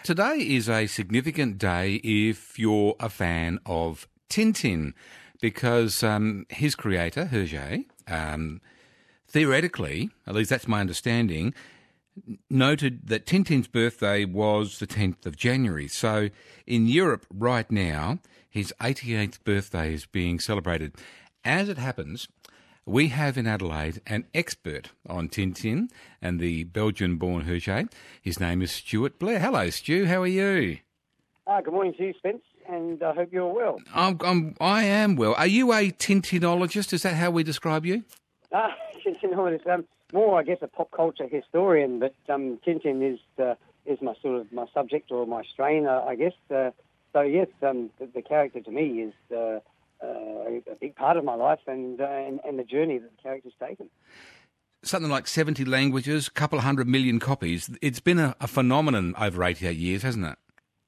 today is a significant day if you're a fan of Tintin, because his creator, Hergé, theoretically, at least that's my understanding, noted that Tintin's birthday was the 10th of January. So in Europe right now, his 88th birthday is being celebrated. As it happens, we have in Adelaide an expert on Tintin and the Belgian-born Hergé. His name is Stuart Blair. Hello, Stu. How are you? Good morning to you, Spence, and I hope you're well. I am well. Are you a Tintinologist? Is that how we describe you? Tintinologist. More, I guess, a pop culture historian, but Tintin is my subject or my strain, I guess. So yes, the character to me is a big part of my life and the journey that the character's taken. Something like 70 languages, a couple of 100 million copies. It's been a phenomenon over 88 years, hasn't it?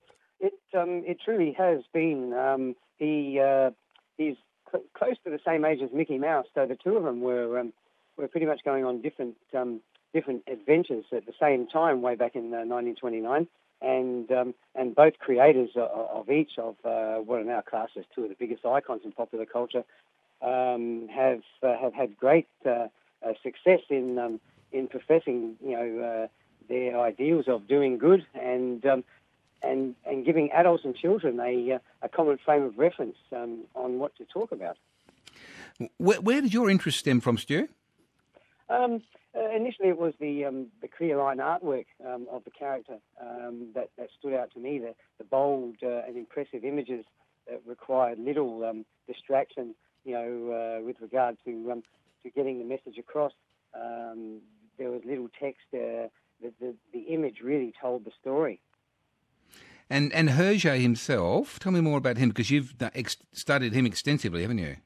It truly has been. He's close to the same age as Mickey Mouse, so the two of them were pretty much going on different adventures at the same time, way back in 1929. And both creators of each of what are now classed as two of the biggest icons in popular culture have had great success in professing their ideals of doing good and giving adults and children a common frame of reference on what to talk about. Where did your interest stem from, Stu? Initially, it was the clear line artwork of the character that stood out to me. The bold and impressive images that required little distraction, with regard to getting the message across. There was little text. The image really told the story. And Hergé himself, tell me more about him, because you've studied him extensively, haven't you?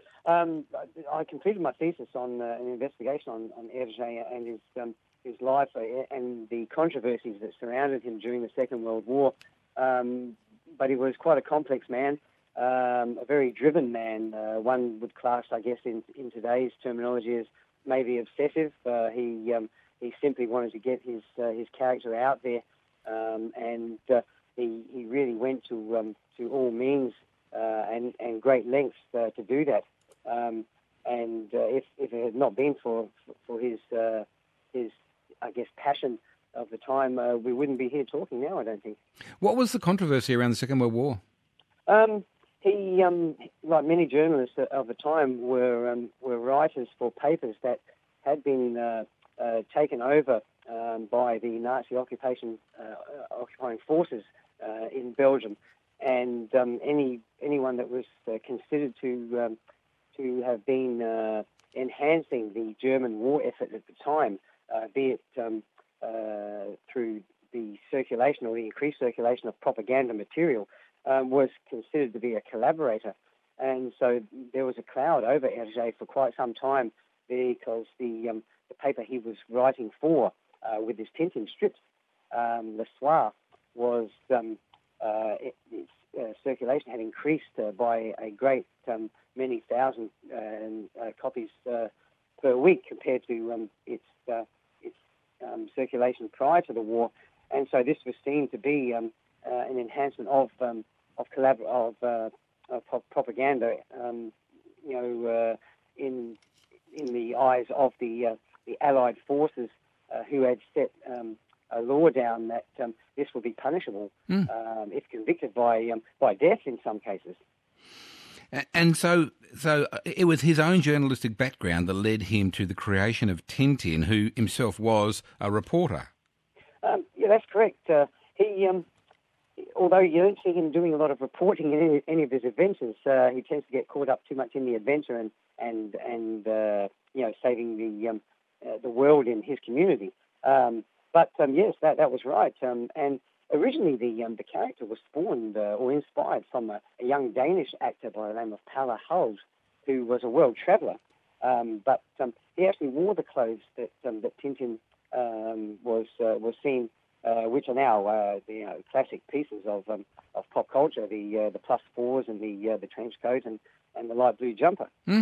I completed my thesis on an investigation on Hergé and his life and the controversies that surrounded him during the Second World War. But he was quite a complex man, a very driven man. One would class, I guess, in today's terminology as maybe obsessive. He simply wanted to get his character out there, and he really went to all means and great lengths to do that. If it had not been for his I guess passion of the time, we wouldn't be here talking now, I don't think. What was the controversy around the Second World War? He, like many journalists of the time, were writers for papers that had been taken over by the Nazi occupying forces in Belgium, and anyone that was considered to have been enhancing the German war effort at the time, be it through the circulation or the increased circulation of propaganda material, was considered to be a collaborator. And so there was a cloud over Hergé for quite some time because the paper he was writing for with his Tintin strips, Le Soir, was its circulation had increased by a great many thousand copies per week compared to its circulation prior to the war, and so this was seen to be an enhancement of propaganda, in the eyes of the Allied forces who had set a law down that this would be punishable if convicted by death in some cases. And so it was his own journalistic background that led him to the creation of Tintin, who himself was a reporter. Yeah, that's correct. He, although you don't see him doing a lot of reporting in any of his adventures, he tends to get caught up too much in the adventure and saving the world in his community. But yes, that was right. And originally, the character was spawned or inspired from a young Danish actor by the name of Palle Huld, who was a world traveller. But he actually wore the clothes that Tintin was seen, which are now classic pieces of pop culture, the plus fours and the trench coat and the light blue jumper.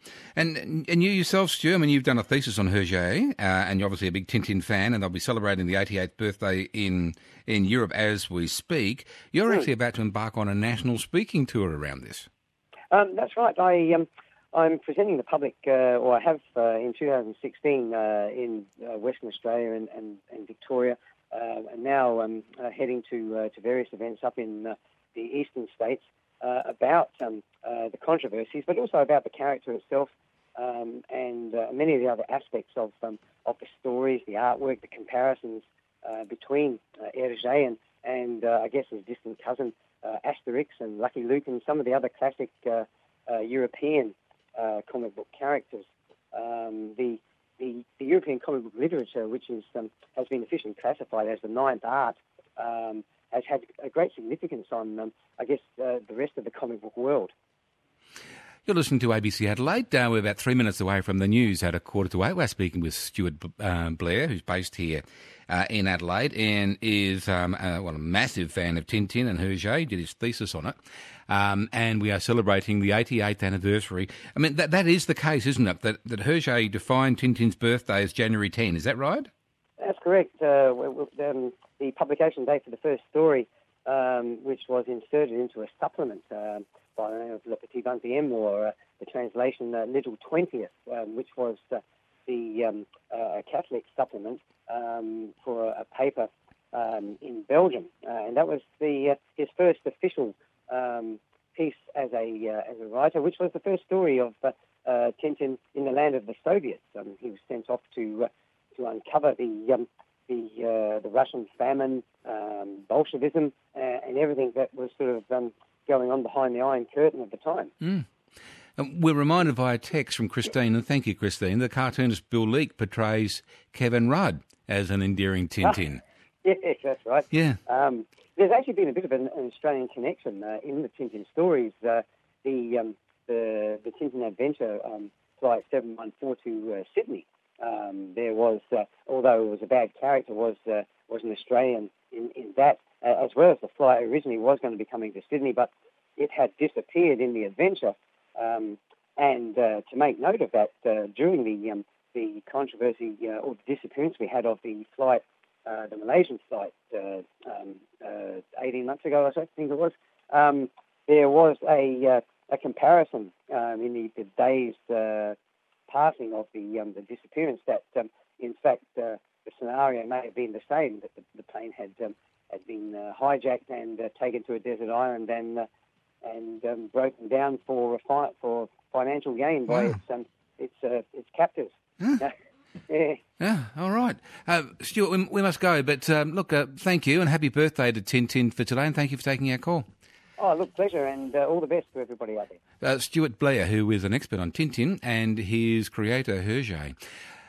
And you yourself, Stu, I mean, you've done a thesis on Hergé, and you're obviously a big Tintin fan, and they'll be celebrating the 88th birthday in Europe as we speak. You're actually about to embark on a national speaking tour around this. That's right. I'm presenting the public, or I have in 2016 in Western Australia and Victoria, and now I'm heading to various events up in the eastern states about the controversies, but also about the character itself, and many of the other aspects of the stories, the artwork, the comparisons between Hergé and I guess his distant cousin Asterix and Lucky Luke and some of the other classic European comic book characters. The European comic book literature, which is has been officially classified as the ninth art, has had a great significance on, I guess, the rest of the comic book world. You're listening to ABC Adelaide. We're about 3 minutes away from the news at 7:45. We're speaking with Stuart Blair, who's based here in Adelaide and is a massive fan of Tintin and Hergé. He did his thesis on it. And we are celebrating the 88th anniversary. I mean, that is the case, isn't it? That Hergé defined Tintin's birthday as January 10. Is that right? That's correct. The publication date for the first story, which was inserted into a supplement by the name of Le Petit 20e, or the translation Little 20th, which was the Catholic supplement for a paper in Belgium, and that was his first official piece as a writer, which was the first story of Tintin in the land of the Soviets. He was sent off to uncover the Russian famine, Bolshevism, and everything that was sort of going on behind the Iron Curtain at the time. Mm. We're reminded via text from Christine, and thank you, Christine, the cartoonist Bill Leak portrays Kevin Rudd as an endearing Tintin. Yes, that's right. Yeah. There's actually been a bit of an Australian connection in the Tintin stories. The Tintin Adventure flight 714 to Sydney. There was, although it was a bad character, was an Australian in that, as well as the flight originally was going to be coming to Sydney, but it had disappeared in the adventure. And to make note of that, during the controversy or the disappearance we had of the flight, the Malaysian flight, 18 months ago, I think it was, there was a comparison in the days passing of the disappearance that, in fact, the scenario may have been the same, that the plane had been hijacked and taken to a desert island and broken down for financial gain by its captors. Yeah, all right. Stuart, we must go, but look, thank you and happy birthday to Tintin for today, and thank you for taking our call. Oh, look, pleasure, and all the best to everybody out there. Stuart Blair, who is an expert on Tintin, and his creator, Hergé.